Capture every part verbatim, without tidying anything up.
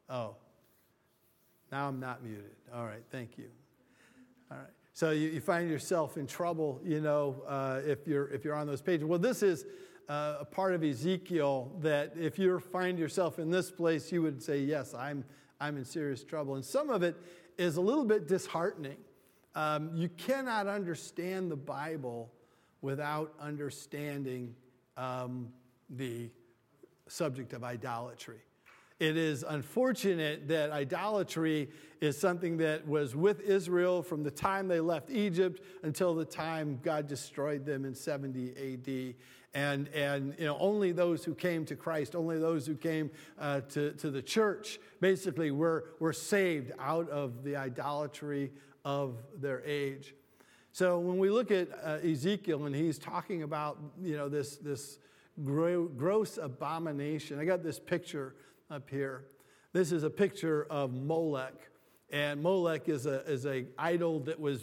Oh, now I'm not muted. All right, thank you. All right. So you, you find yourself in trouble, you know, uh, if you're if you're on those pages. Well, this is uh, a part of Ezekiel that if you find yourself in this place, you would say, yes, I'm I'm in serious trouble. And some of it is a little bit disheartening. Um, you cannot understand the Bible without understanding um, the subject of idolatry. It is unfortunate that idolatry is something that was with Israel from the time they left Egypt until the time God destroyed them in seventy A D. And, and you know, only those who came to Christ, only those who came uh, to, to the church, basically were, were saved out of the idolatry of their age. So when we look at uh, Ezekiel and he's talking about, you know, this, this gro- gross abomination, I got this picture up here. This is a picture of Molech. And Molech is a is a idol that was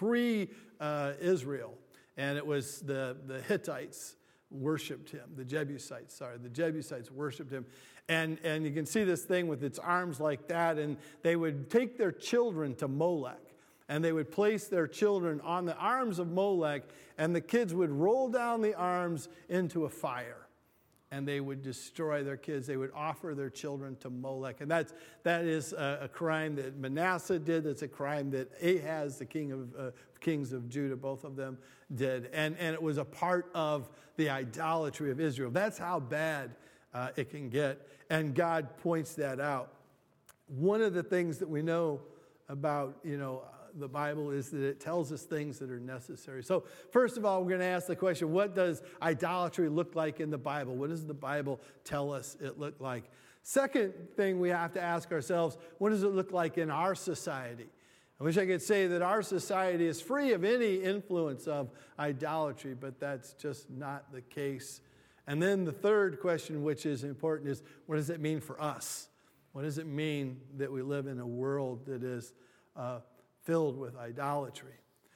pre-Israel. Uh, and it was the, the Hittites worshipped him. The Jebusites, sorry. The Jebusites worshipped him. And, and you can see this thing with its arms like that. And they would take their children to Molech. And they would place their children on the arms of Molech. And the kids would roll down the arms into a fire. And they would destroy their kids. They would offer their children to Molech. And that's, that is a, a crime that Manasseh did. That's a crime that Ahaz, the king of uh, kings of Judah, both of them did. And, and it was a part of the idolatry of Israel. That's how bad uh, it can get. And God points that out. One of the things that we know about, you know, the Bible is that it tells us things that are necessary. So first of all, we're going to ask the question, what does idolatry look like in the Bible? What does the Bible tell us it looked like? Second thing we have to ask ourselves, what does it look like in our society? I wish I could say that our society is free of any influence of idolatry, but that's just not the case. And then the third question, which is important, is what does it mean for us? What does it mean that we live in a world that is uh, filled with idolatry?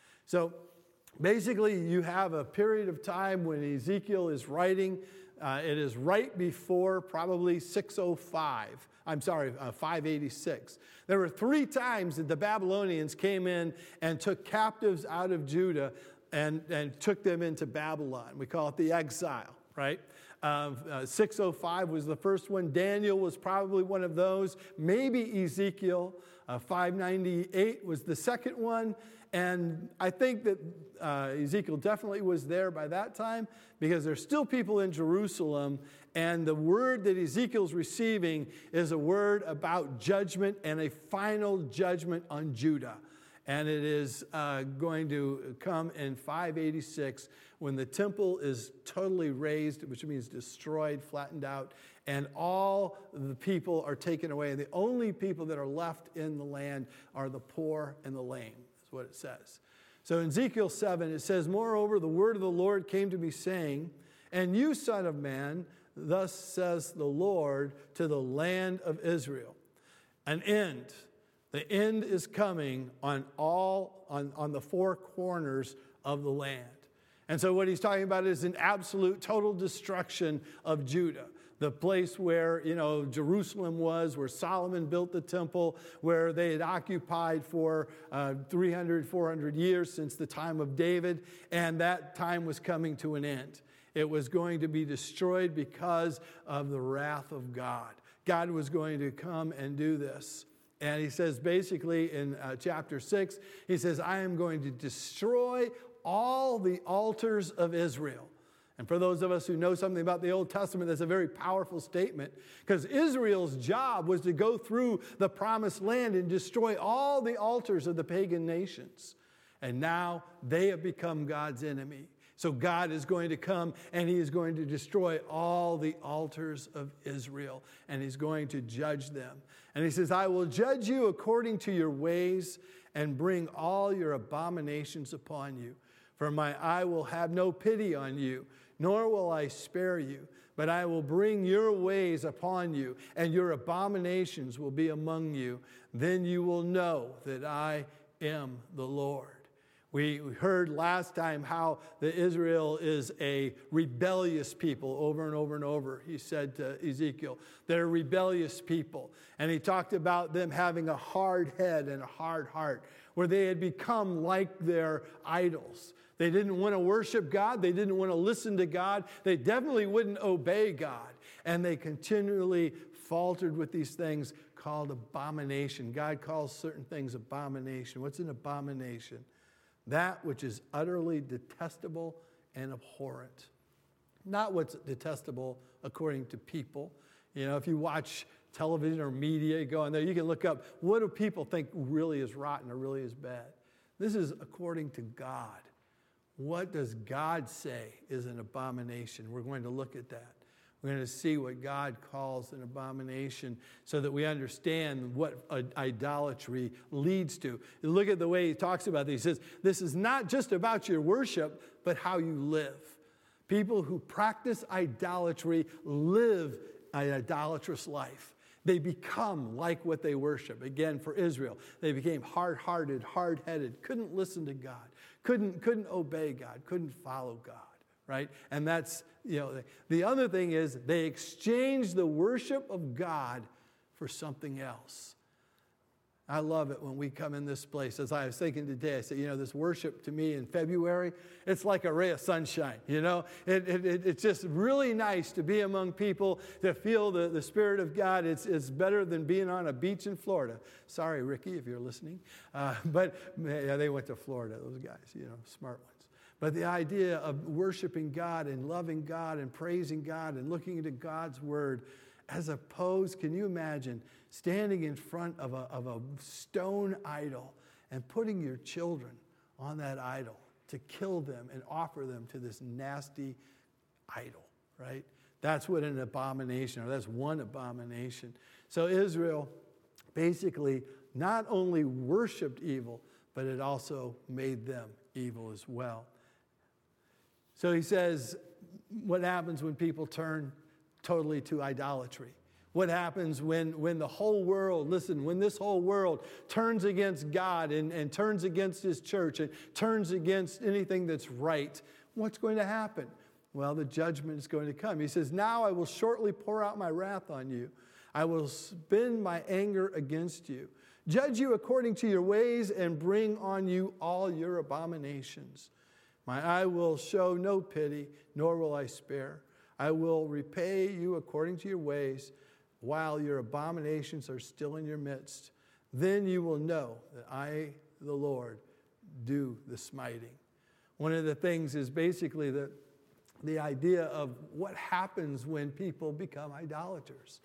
So basically you have a period of time when Ezekiel is writing. Uh, it is right before probably six oh five. I'm sorry, uh, five eighty-six. There were three times that the Babylonians came in and took captives out of Judah and, and took them into Babylon. We call it the exile, right? Uh, uh, six oh five was the first one. Daniel was probably one of those. Maybe Ezekiel. Uh, five ninety-eight was the second one. And I think that uh, Ezekiel definitely was there by that time because there's still people in Jerusalem. And the word that Ezekiel's receiving is a word about judgment and a final judgment on Judah. And it is uh, going to come in five eighty-six when the temple is totally razed, which means destroyed, flattened out, and all the people are taken away. And the only people that are left in the land are the poor and the lame, is what it says. So in Ezekiel seven, it says, "Moreover, the word of the Lord came to me, saying, And you, son of man, thus says the Lord to the land of Israel, an end. The end is coming on all, on, on the four corners of the land." And so what he's talking about is an absolute total destruction of Judah. The place where, you know, Jerusalem was, where Solomon built the temple, where they had occupied for uh, three hundred, four hundred years since the time of David. And that time was coming to an end. It was going to be destroyed because of the wrath of God. God was going to come and do this. And he says basically in uh, chapter six, he says, "I am going to destroy all the altars of Israel." And for those of us who know something about the Old Testament, that's a very powerful statement, because Israel's job was to go through the promised land and destroy all the altars of the pagan nations. And now they have become God's enemy. So God is going to come and he is going to destroy all the altars of Israel, and he's going to judge them. And he says, "I will judge you according to your ways and bring all your abominations upon you. For my eye will have no pity on you, nor will I spare you, but I will bring your ways upon you, and your abominations will be among you. Then you will know that I am the Lord." We heard last time how the Israel is a rebellious people over and over and over. He said to Ezekiel, they're rebellious people. And he talked about them having a hard head and a hard heart, where they had become like their idols. They didn't want to worship God. They didn't want to listen to God. They definitely wouldn't obey God. And they continually faltered with these things called abomination. God calls certain things abomination. What's an abomination? That which is utterly detestable and abhorrent. Not what's detestable according to people. You know, if you watch television or media, you go in there, you can look up, what do people think really is rotten or really is bad? This is according to God. What does God say is an abomination? We're going to look at that. We're going to see what God calls an abomination so that we understand what idolatry leads to. You look at the way he talks about this. He says, this is not just about your worship, but how you live. People who practice idolatry live an idolatrous life. They become like what they worship. Again, for Israel, they became hard-hearted, hard-headed, couldn't listen to God, couldn't, couldn't obey God, couldn't follow God. Right? And that's, you know, the other thing is they exchange the worship of God for something else. I love it when we come in this place. As I was thinking today, I said, you know, this worship to me in February, it's like a ray of sunshine, you know? It, it, it, it's just really nice to be among people, to feel the, the Spirit of God. It's, it's better than being on a beach in Florida. Sorry, Ricky, if you're listening. Uh, but yeah, they went to Florida, those guys, you know, smart ones. But the idea of worshiping God and loving God and praising God and looking into God's word, as opposed, can you imagine standing in front of a, of a stone idol and putting your children on that idol to kill them and offer them to this nasty idol, right? That's what an abomination, or that's one abomination. So Israel basically not only worshiped evil, but it also made them evil as well. So he says, what happens when people turn totally to idolatry? What happens when, when the whole world, listen, when this whole world turns against God and, and turns against his church and turns against anything that's right? What's going to happen? Well, the judgment is going to come. He says, now I will shortly pour out my wrath on you. I will spend my anger against you, judge you according to your ways, and bring on you all your abominations. My eye will show no pity, nor will I spare. I will repay you according to your ways, while your abominations are still in your midst. Then you will know that I, the Lord, do the smiting. One of the things is basically the, the idea of what happens when people become idolaters.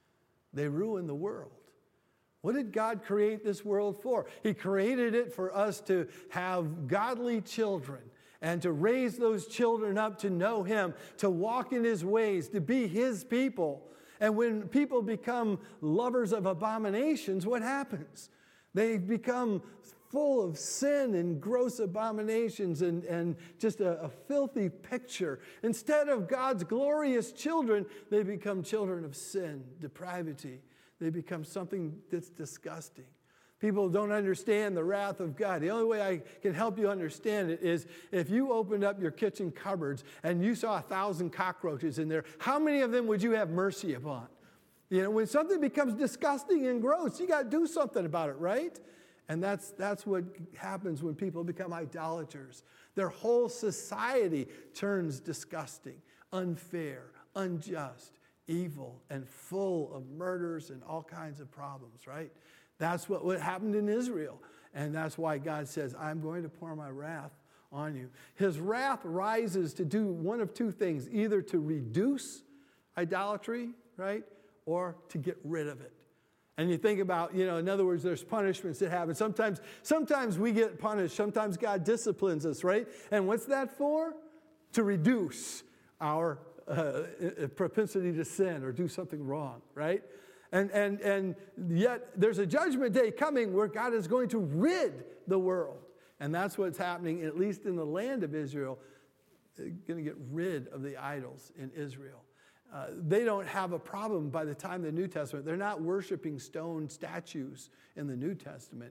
They ruin the world. What did God create this world for? He created it for us to have godly children, and to raise those children up to know him, to walk in his ways, to be his people. And when people become lovers of abominations, what happens? They become full of sin and gross abominations and, and just a, a filthy picture. Instead of God's glorious children, they become children of sin, depravity. They become something that's disgusting. People don't understand the wrath of God. The only way I can help you understand it is if you opened up your kitchen cupboards and you saw a thousand cockroaches in there, how many of them would you have mercy upon? You know, when something becomes disgusting and gross, you got to do something about it, right? And that's, that's what happens when people become idolaters. Their whole society turns disgusting, unfair, unjust, evil, and full of murders and all kinds of problems, right? That's what, what happened in Israel. And that's why God says, I'm going to pour my wrath on you. His wrath rises to do one of two things, either to reduce idolatry, right, or to get rid of it. And you think about, you know, in other words, there's punishments that happen. Sometimes, sometimes we get punished. Sometimes God disciplines us, right? And what's that for? To reduce our uh, propensity to sin or do something wrong, right? And, and, and yet there's a judgment day coming where God is going to rid the world. And that's what's happening, at least in the land of Israel. They're going to get rid of the idols in Israel. Uh, they don't have a problem by the time the New Testament. They're not worshiping stone statues in the New Testament.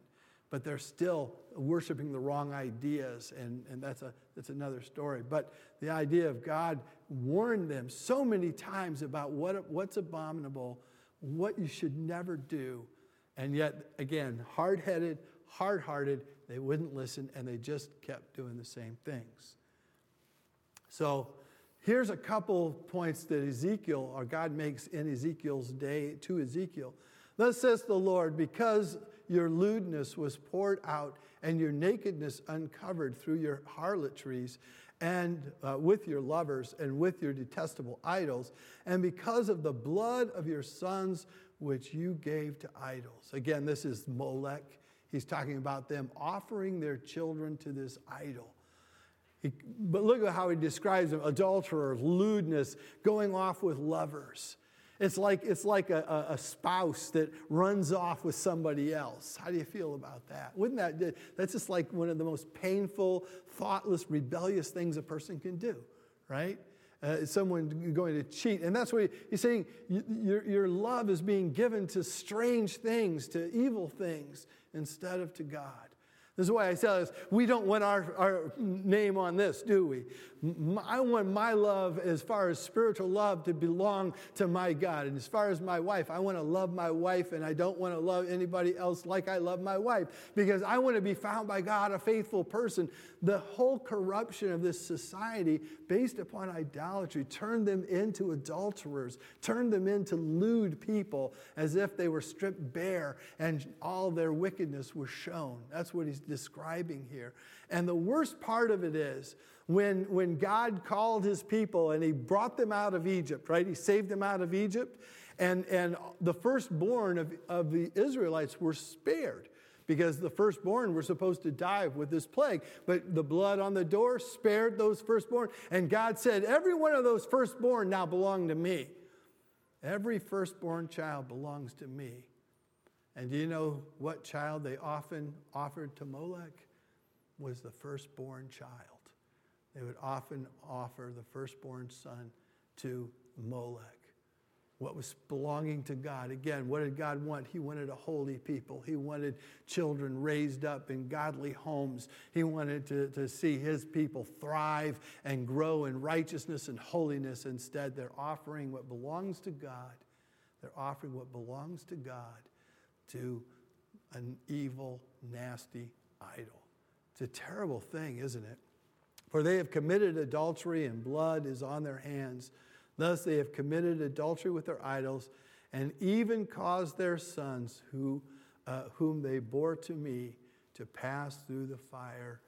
but they're still worshiping the wrong ideas, and, and that's, a, that's another story. But the idea of God warned them so many times about what, what's abominable, what you should never do, and yet, again, hard-headed, hard-hearted, they wouldn't listen, and they just kept doing the same things. So here's a couple points that Ezekiel, or God makes in Ezekiel's day to Ezekiel. Thus says the Lord, because your lewdness was poured out and your nakedness uncovered through your harlotries and uh, with your lovers and with your detestable idols, and because of the blood of your sons which you gave to idols. Again, this is Molech. He's talking about them offering their children to this idol. He, but look at how he describes them: adulterers, lewdness, going off with lovers. It's like, it's like a, a spouse that runs off with somebody else. How do you feel about that? Wouldn't that, that's just like one of the most painful, thoughtless, rebellious things a person can do, right? Uh, someone going to cheat. And that's what he, he's saying, your, your love is being given to strange things, to evil things, instead of to God. This is why I tell us, we don't want our, our name on this, do we? I want my love, as far as spiritual love, to belong to my God. And as far as my wife, I want to love my wife, and I don't want to love anybody else like I love my wife, because I want to be found by God a faithful person. The whole corruption of this society based upon idolatry turned them into adulterers, turned them into lewd people, as if they were stripped bare and all their wickedness was shown. That's what he's describing here. And the worst part of it is, when, when God called his people and he brought them out of Egypt, right? He saved them out of Egypt, and, and the firstborn of, of the Israelites were spared, because the firstborn were supposed to die with this plague. But the blood on the door spared those firstborn. And God said, every one of those firstborn now belong to me. Every firstborn child belongs to me. And do you know what child they often offered to Molech? Was the firstborn child. They would often offer the firstborn son to Molech. What was belonging to God. Again, what did God want? He wanted a holy people. He wanted children raised up in godly homes. He wanted to, to see his people thrive and grow in righteousness and holiness. Instead, they're offering what belongs to God. They're offering what belongs to God to an evil, nasty idol. It's a terrible thing, isn't it? For they have committed adultery, and blood is on their hands. Thus they have committed adultery with their idols, and even caused their sons, who, uh, whom they bore to me, to pass through the fire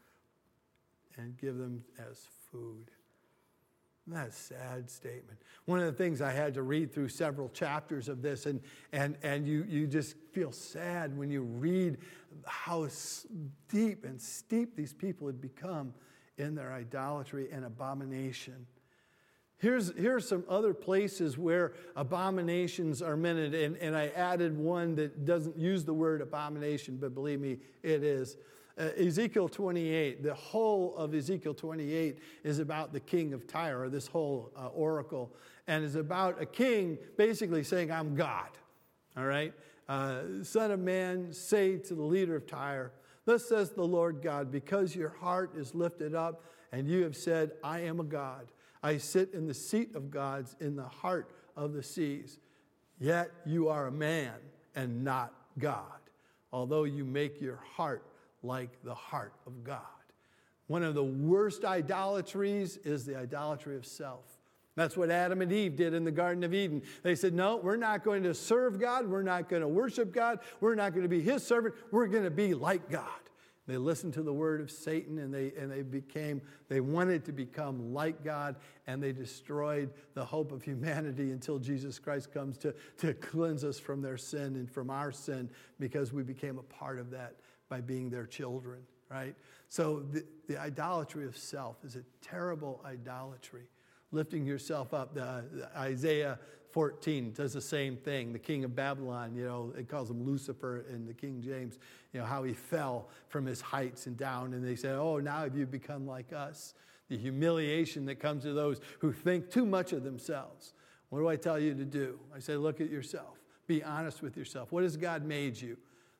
and give them as food. That's a sad statement. One of the things, I had to read through several chapters of this, and, and, and you, you just feel sad when you read how deep and steep these people had become in their idolatry and abomination. Here's, here's some other places where abominations are mentioned, and, and I added one that doesn't use the word abomination, but believe me, it is. Uh, Ezekiel twenty-eight, the whole of Ezekiel twenty-eight is about the king of Tyre, or this whole uh, oracle, and is about a king basically saying, I'm God, all right? Uh, Son of man, say to the leader of Tyre, thus says the Lord God, because your heart is lifted up, and you have said, I am a God. I sit in the seat of gods in the heart of the seas. Yet you are a man and not God, although you make your heart like the heart of God. One of the worst idolatries is the idolatry of self. That's what Adam and Eve did in the Garden of Eden. They said, no, we're not going to serve God. We're not going to worship God. We're not going to be his servant. We're going to be like God. They listened to the word of Satan, and they and they became, they wanted to become like God, and they destroyed the hope of humanity until Jesus Christ comes to, to cleanse us from their sin and from our sin, because we became a part of that by being their children, right? So the, the idolatry of self is a terrible idolatry. Lifting yourself up. The, the Isaiah fourteen does the same thing. The king of Babylon, you know, it calls him Lucifer in the King James, you know, how he fell from his heights and down. And they say, oh, now have you become like us? The humiliation that comes to those who think too much of themselves. What do I tell you to do? I say, look at yourself. Be honest with yourself. What has God made you?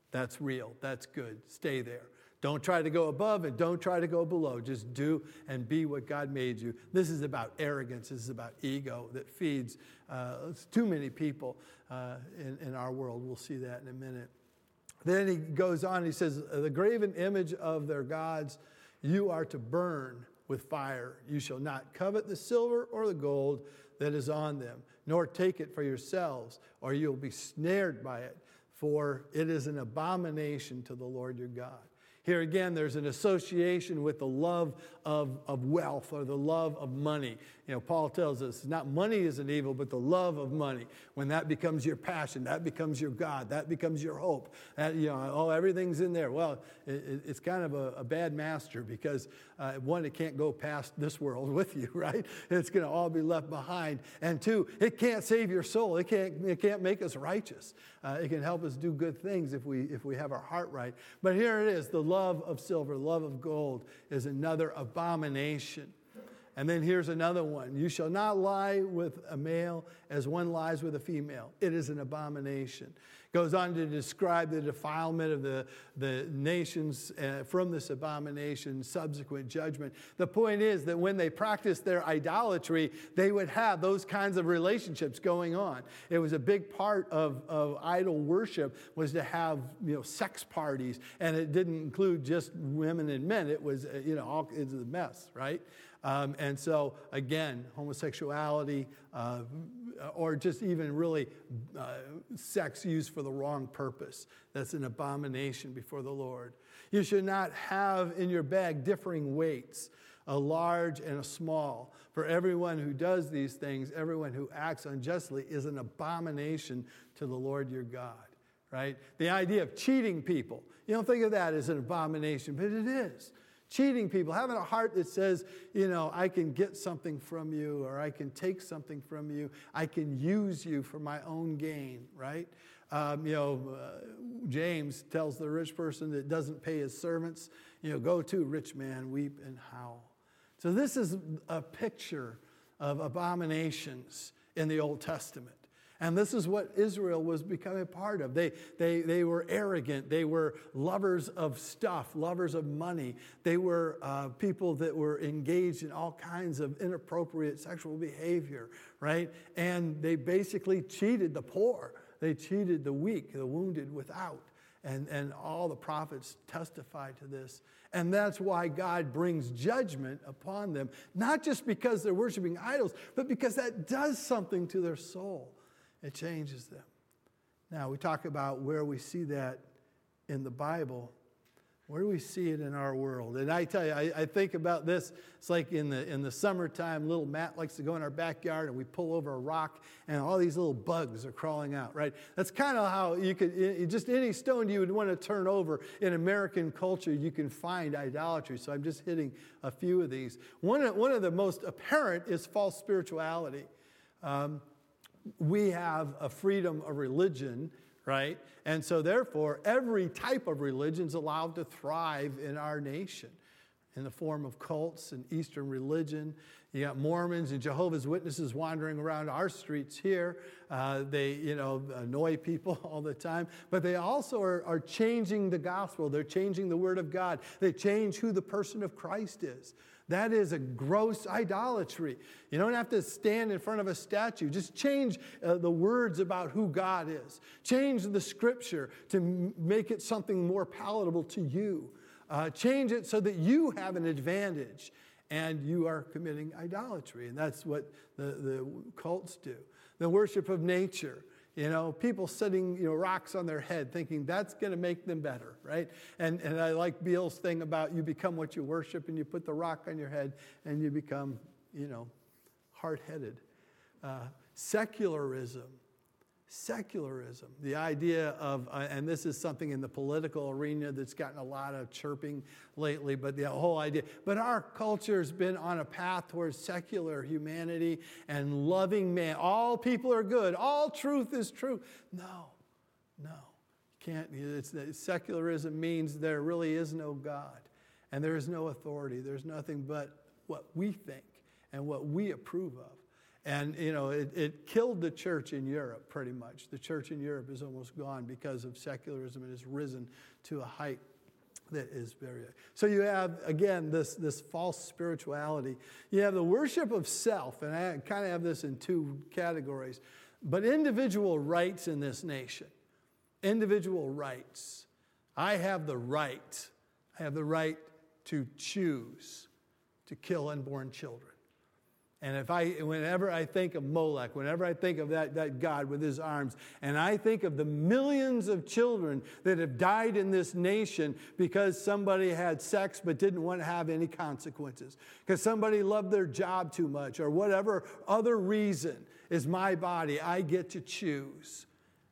That's real. That's good. Stay there. Don't try to go above and don't try to go below. Just do and be what God made you. This is about arrogance. This is about ego that feeds uh, too many people uh, in, in our world. We'll see that in a minute. Then he goes on, he says, the graven image of their gods you are to burn with fire. You shall not covet the silver or the gold that is on them, nor take it for yourselves, or you'll be snared by it, for it is an abomination to the Lord your God. Here again, there's an association with the love of, of wealth or the love of money. You know, Paul tells us not money is an evil, but the love of money. When that becomes your passion, that becomes your God, that becomes your hope. That, you know, oh, everything's in there. Well, it, it's kind of a, a bad master because, uh, one, it can't go past this world with you, right? It's going to all be left behind. And two, it can't save your soul. It can't, it can't make us righteous. Uh, it can help us do good things if we, if we have our heart right. But here it is, the love of silver, love of gold is another abomination. And then here's another one. You shall not lie with a male as one lies with a female. It is an abomination. Goes on to describe the defilement of the, the nations uh, from this abomination, subsequent judgment. The point is that when they practiced their idolatry, they would have those kinds of relationships going on. It was a big part of, of idol worship was to have, you know, sex parties. And it didn't include just women and men. It was, uh, you know, all, it's a mess, right? Um, and so, again, homosexuality, uh, or just even really uh, sex used for the wrong purpose. That's an abomination before the Lord. You should not have in your bag differing weights, a large and a small. For everyone who does these things, everyone who acts unjustly is an abomination to the Lord your God, right? The idea of cheating people, you don't think of that as an abomination, but it is. Cheating people, having a heart that says, you know, I can get something from you or I can take something from you. I can use you for my own gain, right? Um, you know, uh, James tells the rich person that doesn't pay his servants, you know, go to, rich man, weep and howl. So this is a picture of abominations in the Old Testament. And this is what Israel was becoming part of. They, they, they were arrogant. They were lovers of stuff, lovers of money. They were uh, people that were engaged in all kinds of inappropriate sexual behavior, right? And they basically cheated the poor. They cheated the weak, the wounded without. And, and all the prophets testify to this. And that's why God brings judgment upon them, not just because they're worshiping idols, but because that does something to their soul. It changes them. Now, we talk about where we see that in the Bible. Where do we see it in our world? And I tell you, I, I think about this. It's like in the in the summertime, little Matt likes to go in our backyard and we pull over a rock and all these little bugs are crawling out, right? That's kind of how you could, just any stone you would want to turn over in American culture, you can find idolatry. So I'm just hitting a few of these. One of, one of the most apparent is false spirituality. Um, We have a freedom of religion, right? And so therefore, every type of religion is allowed to thrive in our nation in the form of cults and Eastern religion. You got Mormons and Jehovah's Witnesses wandering around our streets here. Uh, they, you know, annoy people all the time. But they also are, are changing the gospel. They're changing the word of God. They change who the person of Christ is. That is a gross idolatry. You don't have to stand in front of a statue. Just change uh, the words about who God is. Change the scripture to m- make it something more palatable to you. Uh, change it so that you have an advantage and you are committing idolatry. And that's what the, the cults do. The worship of nature. You know, people setting, you know, rocks on their head thinking that's going to make them better, right? And and I like Beale's thing about you become what you worship and you put the rock on your head and you become, you know, hard-headed. Uh, secularism. Secularism. The idea of, uh, and this is something in the political arena that's gotten a lot of chirping lately, but the whole idea. But our culture has been on a path towards secular humanity and loving man. All people are good. All truth is true. No, no. Can't. It's, secularism means there really is no God and there is no authority. There's nothing but what we think and what we approve of. And, you know, it, it killed the church in Europe pretty much. The church in Europe is almost gone because of secularism. It has risen to a height that is very... So you have, again, this, this false spirituality. You have the worship of self, and I kind of have this in two categories. But individual rights in this nation. Individual rights. I have the right. I have the right to choose to kill unborn children. And if I, whenever I think of Molech, whenever I think of that, that God with his arms, and I think of the millions of children that have died in this nation because somebody had sex but didn't want to have any consequences, because somebody loved their job too much, or whatever other reason, is my body, I get to choose.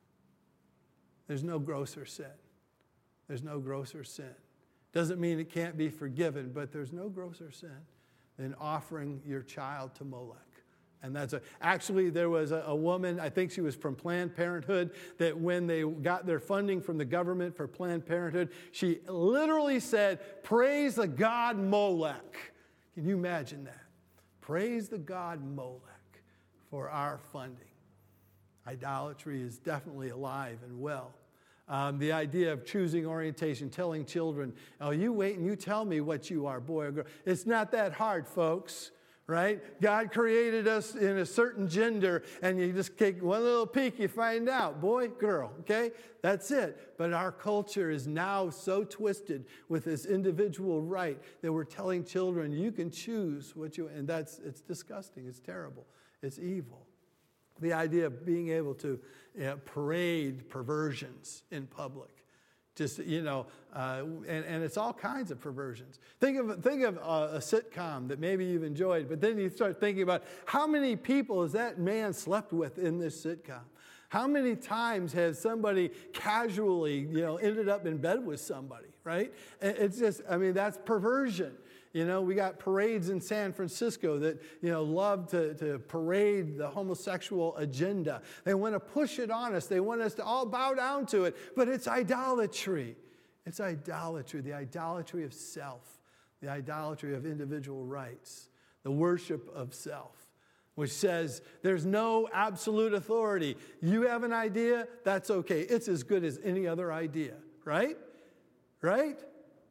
There's no grosser sin. There's no grosser sin. Doesn't mean it can't be forgiven, but there's no grosser sin than offering your child to Molech. And that's a, actually there was a, a woman, I think she was from Planned Parenthood, that when they got their funding from the government for Planned Parenthood, she literally said, praise the god Molech. Can you imagine that? Praise the god Molech for our funding. Idolatry is definitely alive and well. Um, the idea of choosing orientation, telling children, oh, you wait and you tell me what you are, boy or girl. It's not that hard, folks, right? God created us in a certain gender, and you just take one little peek, you find out, boy, girl, okay? That's it. But our culture is now so twisted with this individual right that we're telling children, you can choose what you, and that's, it's disgusting, it's terrible, it's evil. The idea of being able to you know, parade perversions in public. Just, you know, uh, and, and it's all kinds of perversions. Think of, think of a, a sitcom that maybe you've enjoyed, but then you start thinking about how many people has that man slept with in this sitcom? How many times has somebody casually, you know, ended up in bed with somebody, right? It's just, I mean, that's perversion. You know, we got parades in San Francisco that, you know, love to, to parade the homosexual agenda. They want to push it on us. They want us to all bow down to it. But it's idolatry. It's idolatry, the idolatry of self, the idolatry of individual rights, the worship of self, which says there's no absolute authority. You have an idea, that's okay. It's as good as any other idea, right? Right?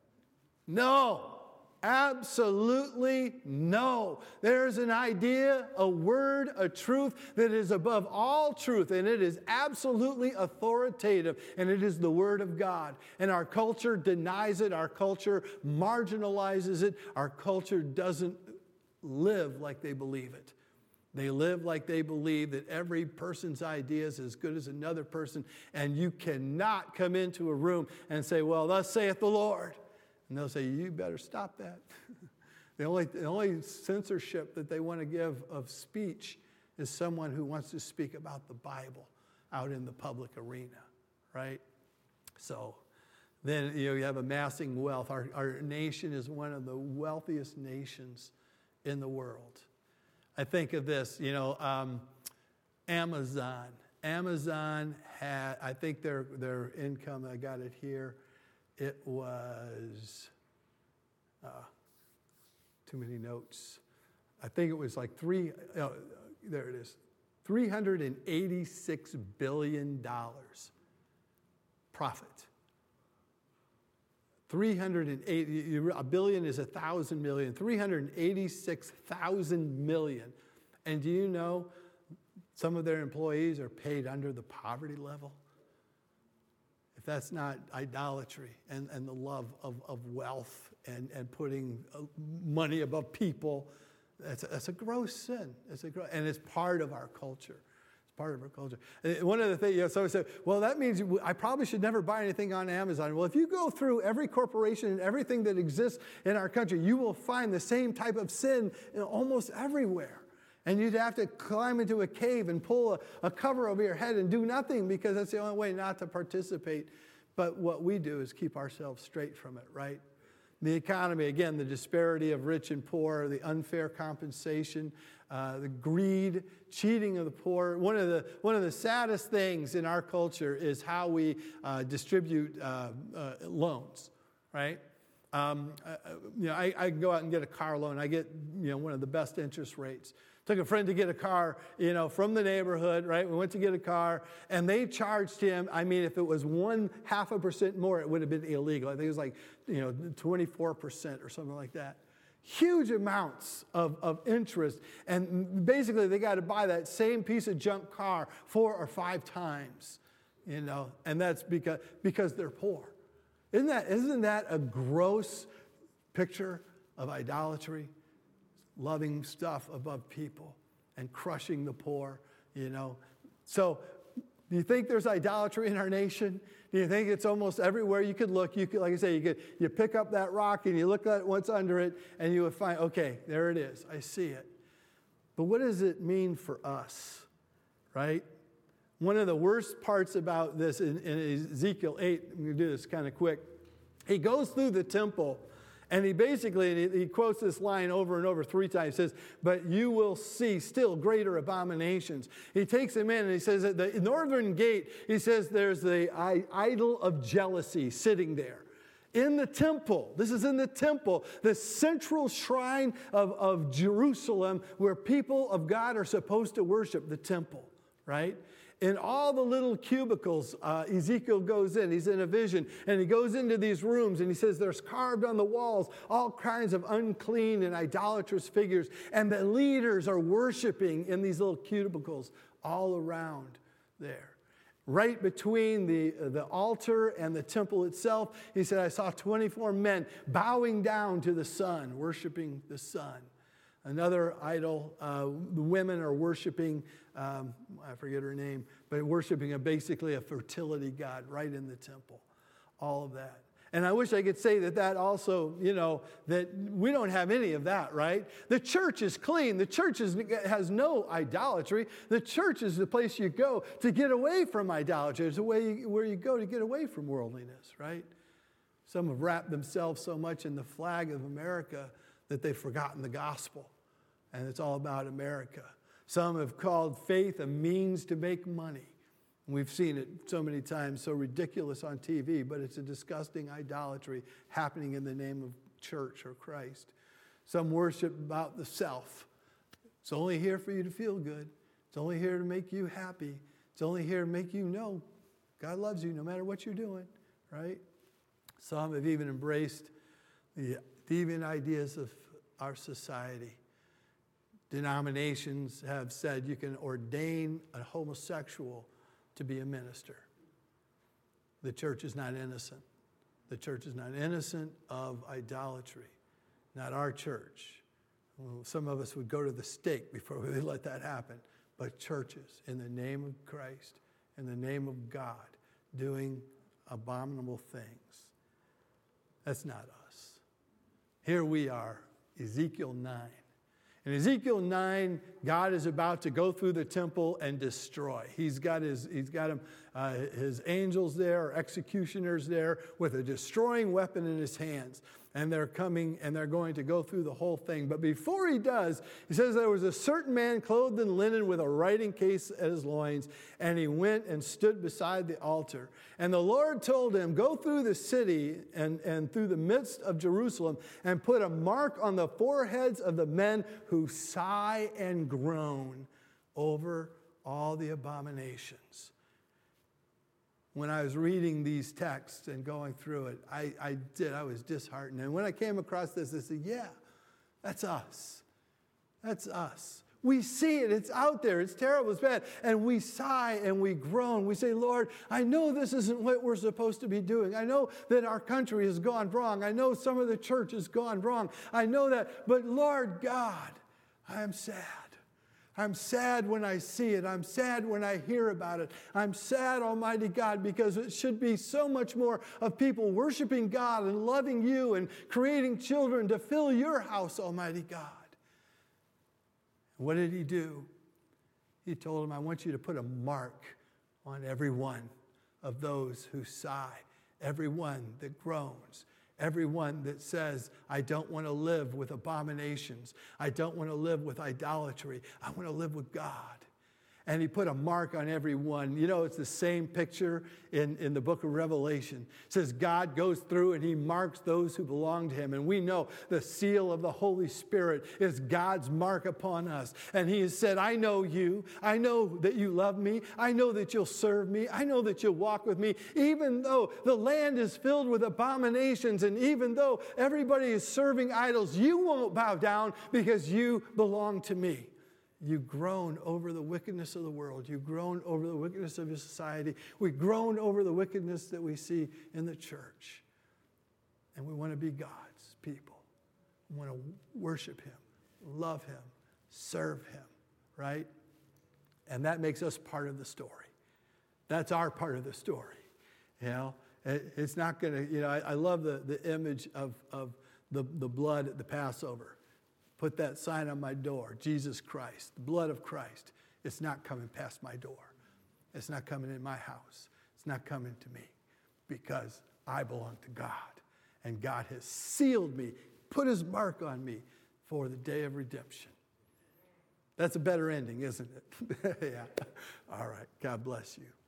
No. Absolutely no. There's an idea, a word, a truth that is above all truth, and it is absolutely authoritative, and it is the Word of God. And our culture denies it. Our culture marginalizes it. Our culture doesn't live like they believe it. They live like they believe that every person's idea is as good as another person, and you cannot come into a room and say, well, thus saith the Lord. And they'll say, you better stop that. the, only, the only censorship that they want to give of speech is someone who wants to speak about the Bible out in the public arena, right? So then you know, you have amassing wealth. Our, our nation is one of the wealthiest nations in the world. I think of this, you know, um, Amazon. Amazon had, I think their, their income, I got it here, it was, uh, too many notes. I think it was like three, uh, there it is, three hundred eighty-six billion dollars profit. three hundred eighty, a billion is a thousand million, three hundred eighty-six thousand million. And do you know some of their employees are paid under the poverty level? That's not idolatry and, and the love of, of wealth and, and putting money above people. That's a, that's a gross sin. It's a gross, and it's part of our culture. It's part of our culture. And one of the things, you know, someone said, well, that means I probably should never buy anything on Amazon. Well, if you go through every corporation and everything that exists in our country, you will find the same type of sin almost everywhere. And you'd have to climb into a cave and pull a, a cover over your head and do nothing because that's the only way not to participate. But what we do is keep ourselves straight from it, right? The economy, again, the disparity of rich and poor, the unfair compensation, uh, the greed, cheating of the poor. One of the, one of the saddest things in our culture is how we uh, distribute uh, uh, loans, right? Um, uh, you know, I, I can go out and get a car loan. I get, you know, one of the best interest rates. Took a friend to get a car, you know, from the neighborhood, right? We went to get a car, and they charged him. I mean, if it was one half a percent more, it would have been illegal. I think it was like, you know, twenty-four percent or something like that. Huge amounts of, of interest. And basically, they got to buy that same piece of junk car four or five times, you know, and that's because, because they're poor. Isn't that, isn't that a gross picture of idolatry? Loving stuff above people and crushing the poor, you know. So do you think there's idolatry in our nation? Do you think it's almost everywhere you could look? You could, like I say, you could you pick up that rock and you look at what's under it and you would find, okay, there it is. I see it. But what does it mean for us, right? One of the worst parts about this in, in Ezekiel eight, I'm going to do this kind of quick. He goes through the temple. And he basically, he quotes this line over and over three times. He says, but you will see still greater abominations. He takes him in and he says, at the northern gate, he says there's the idol of jealousy sitting there. In the temple, this is in the temple, the central shrine of, of Jerusalem where people of God are supposed to worship, the temple, right? In all the little cubicles, uh, Ezekiel goes in. He's in a vision, and he goes into these rooms, and he says there's carved on the walls all kinds of unclean and idolatrous figures, and the leaders are worshiping in these little cubicles all around there. Right between the, uh, the altar and the temple itself, he said, I saw twenty-four men bowing down to the sun, worshiping the sun. Another idol, uh, the women are worshiping, um, I forget her name, but worshiping a, basically a fertility god right in the temple. All of that. And I wish I could say that that also, you know, that we don't have any of that, right? The church is clean. The church is, has no idolatry. The church is the place you go to get away from idolatry. It's the way you, where you go to get away from worldliness, right? Some have wrapped themselves so much in the flag of America that they've forgotten the gospel. And it's all about America. Some have called faith a means to make money. We've seen it so many times, so ridiculous on T V, but it's a disgusting idolatry happening in the name of church or Christ. Some worship about the self. It's only here for you to feel good. It's only here to make you happy. It's only here to make you know God loves you no matter what you're doing, right? Some have even embraced the deviant ideas of our society. Denominations have said you can ordain a homosexual to be a minister. The church is not innocent. The church is not innocent of idolatry. Not our church. Well, some of us would go to the stake before we let that happen. But churches, in the name of Christ, in the name of God, doing abominable things. That's not us. Here we are, Ezekiel nine. In Ezekiel nine, God is about to go through the temple and destroy. He's got his, he's got him, uh, his angels there, or executioners there, with a destroying weapon in his hands. And they're coming and they're going to go through the whole thing. But before he does, he says there was a certain man clothed in linen with a writing case at his loins, and he went and stood beside the altar. And the Lord told him, go through the city and, and through the midst of Jerusalem and put a mark on the foreheads of the men who sigh and groan over all the abominations. When I was reading these texts and going through it, I, I did, I was disheartened. And when I came across this, I said, yeah, that's us. That's us. We see it. It's out there. It's terrible. It's bad. And we sigh and we groan. We say, Lord, I know this isn't what we're supposed to be doing. I know that our country has gone wrong. I know some of the church has gone wrong. I know that. But Lord God, I am sad. I'm sad when I see it. I'm sad when I hear about it. I'm sad, Almighty God, because it should be so much more of people worshiping God and loving you and creating children to fill your house, Almighty God. What did he do? He told him, I want you to put a mark on every one of those who sigh, every one that groans, everyone that says, I don't want to live with abominations. I don't want to live with idolatry. I want to live with God. and he put a mark on every one. You know, it's the same picture in, in the book of Revelation. It says God goes through and he marks those who belong to him. And we know the seal of the Holy Spirit is God's mark upon us. And he has said, I know you. I know that you love me. I know that you'll serve me. I know that you'll walk with me. Even though the land is filled with abominations, and even though everybody is serving idols, you won't bow down because you belong to me. You groan over the wickedness of the world. You groan over the wickedness of your society. We groan over the wickedness that we see in the church. And we want to be God's people. We want to worship him, love him, serve him, right? And that makes us part of the story. That's our part of the story. You know, it, it's not going to, you know, I, I love the, the image of, of the, the blood at the Passover. Put that sign on my door, Jesus Christ, the blood of Christ. It's not coming past my door. It's not coming in my house. It's not coming to me because I belong to God. And God has sealed me, put his mark on me for the day of redemption. That's a better ending, isn't it? Yeah. All right. God bless you.